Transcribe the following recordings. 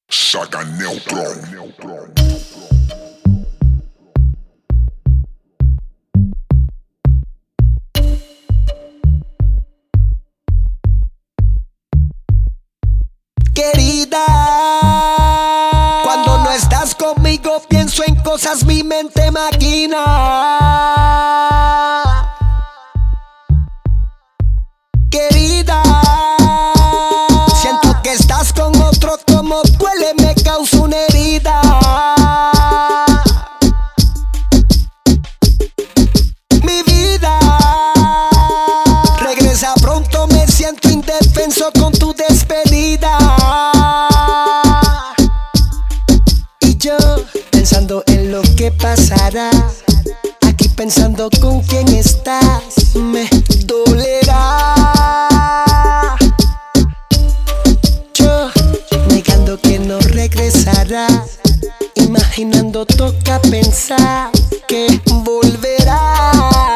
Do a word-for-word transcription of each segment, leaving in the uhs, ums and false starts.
Saga Neutron. Querida, cuando no estás conmigo pienso en cosas, mi mente maquina. Querida, siento que estás con otro, como duele, me causa una herida. Mi vida, regresa pronto, me siento indefenso con tu despedida. Y yo, pensando en lo que pasará, aquí pensando con quién estás, me dolerá. Yo, negando que no regresará, imaginando toca pensar que volverá.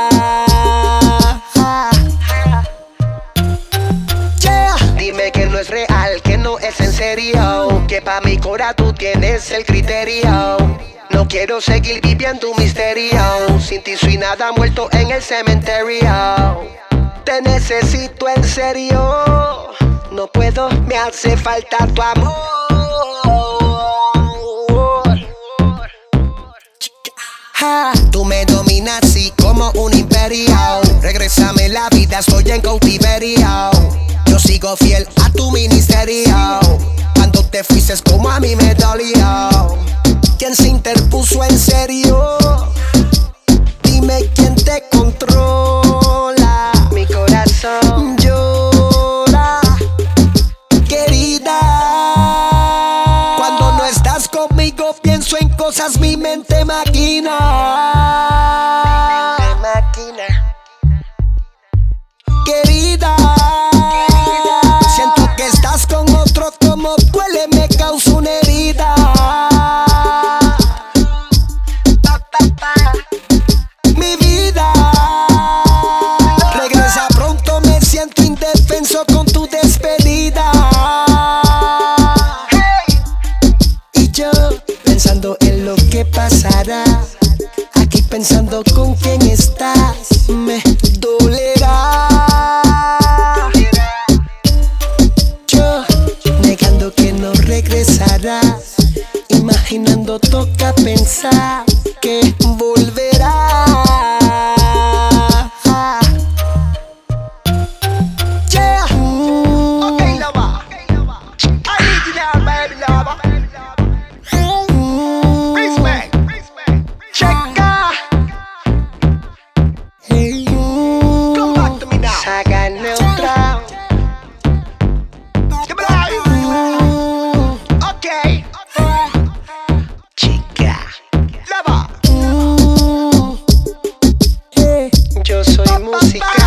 Yeah. Dime que no es real, que no es en serio, que pa' mi cora tú tienes el criterio. No quiero seguir viviendo un misterio, sin ti soy nada, muerto en el cementerio. Te necesito en serio, no puedo, me hace falta tu amor. Ja, tú me dominas así como un imperio. Regrésame la vida, estoy en cautiverio. Yo sigo fiel a tu ministerio. Cuando te fuiste como a mí me dolió. ¿Quién se interpuso en serio? Dime quién te controla. Mi corazón llora. Querida, cuando no estás conmigo pienso en cosas, mi mente maquina. Mi mente maquina. Querida, siento que estás con otro, como duele, me causa una herida. Mi vida, regresa pronto, me siento indefenso con tu despedida. Y yo, pensando en lo que pasará, aquí pensando con quién estás, me dolerá. Yo, negando que no regresarás, imaginando toca pensar que volverá. Yeah. Mm. Okay, lover. I need you now, baby lover. Mm. Respect. Checker. Hey. Mm. Come back to me now. Saga Neutron. Mm. Okay. Chica. Lover. Mm. Hey. Yo soy música.